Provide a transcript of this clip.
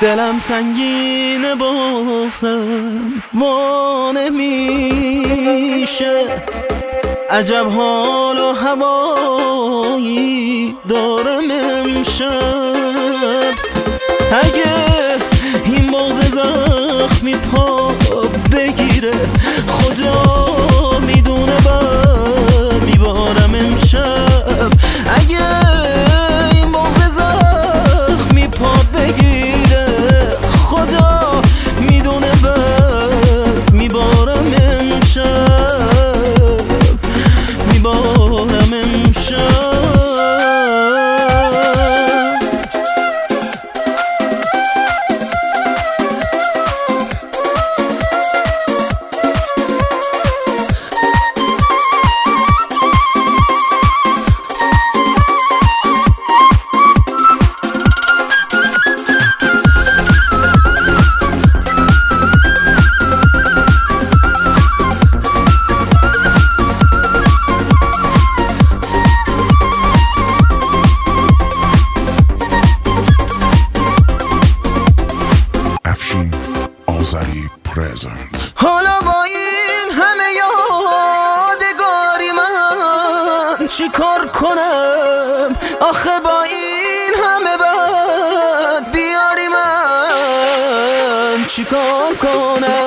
دلم سنگین بغضم وا نمیشه، عجب حال و هوایی دارم امشب. اگه این بغض زخمی پا بگیره خدا میدونه بر میبارم امشب. اگه این بغض زخمی پا بگیره خدا میدونه بر میبارم امشب، میبارم امشب. حالا با این همه یادگاری من چی کار کنم؟ آخه با این همه بد بیاری من چی کار کنم؟